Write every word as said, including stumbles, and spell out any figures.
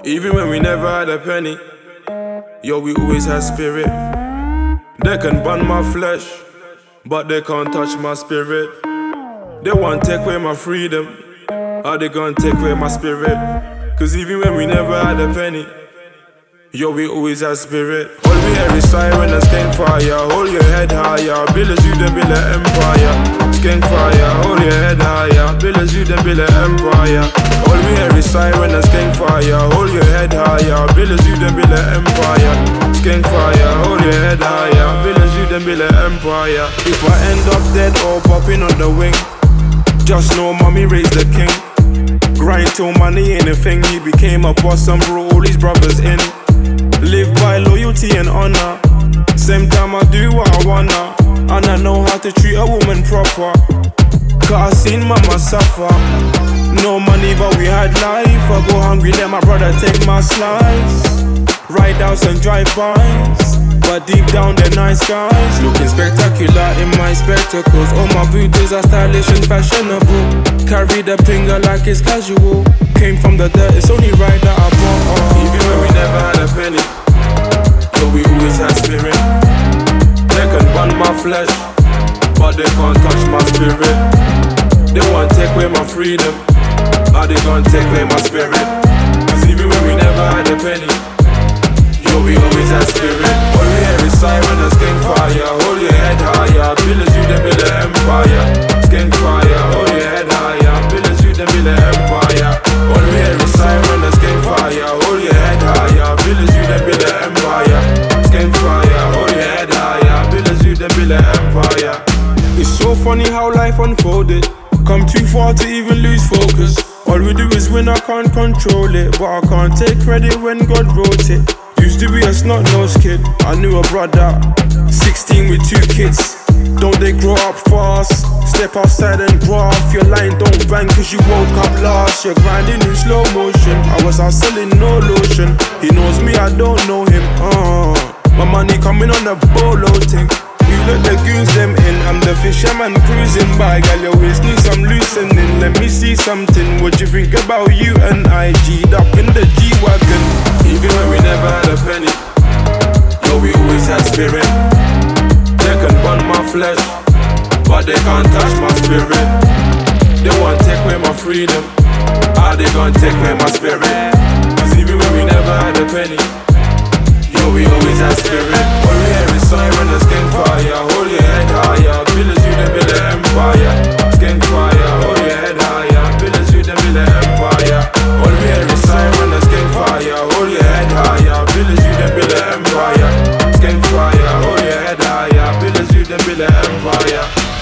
Even when we never had a penny, yo, we always had spirit. They can burn my flesh, but they can't touch my spirit. They want to take away my freedom, or they gonna take away my spirit. Cause even when we never had a penny, yo, we always had spirit. All we hear is siren and skank fire. Hold your head higher, build as you then build an empire. Skank fire, hold your head higher, build as you then build an empire. All we hear is siren and skank fire. Hold your head higher, build as you then build an empire. Skank fire, hold your head higher, build as you then build an empire. If I end up dead or popping on the wing, just know mommy raised the king. Grind till money ain't a thing. He became a boss and brought all his brothers in. Live by loyalty and honor. Same time I do what I wanna, and I know how to treat a woman proper. Cause I seen mama suffer. No money but we had life. I go hungry, let my brother take my slice. Ride outs and drive-bys, but deep down they're nice guys. Looking spectacular in my spectacles. All my booties are stylish and fashionable. Carry the finger like it's casual. Came from the dirt, it's only right that I bought. Even when we never had a penny, so we always had spirit. They can burn my flesh, but they can't touch my spirit. They want to take away my freedom, or they gonna take away my spirit. Cause even when we never had a penny, yo, we always had spirit. All we hear is siren and skank fire. Hold your head higher, build as you then build an empire. Skank fire, hold your head higher, build as you then build an empire. All we hear is siren and skank fire. Hold your head higher, build as you then build an empire. Skank fire, hold your head higher, build as you then build an empire. It's so funny how life unfolded. Come too far to even lose focus. All we do is win, I can't control it, but I can't take credit when God wrote it. Used to be a snot-nosed kid, I knew a brother, sixteen with two kids. Don't they grow up fast? Step outside and graph. Your line don't bang cause you woke up last. You're grinding in slow motion. I was out selling no lotion. He knows me, I don't know him. uh. My money coming on a bolo thing. You let the goons them in. I'm the fisherman cruising by. Girl, you always need some loosening. Let me see something. What you think about you and I G'd up in the G-Wagon. Even when we never had a penny, yo, we always had spirit. They can burn my flesh, but they can't touch my spirit. They want to take away my freedom, or they gonna take away my spirit. Cause even when we never had a penny, yo, we always had spirit. All we hear is siren and skank fire. Hold your head higher, build as you then build an empire. Skank fire, hold your head higher, build as you then build an empire. All we hear is siren and skank fire. Hold your head higher, build as you then build an empire. Skank fire, hold your head higher, build as you then build an empire.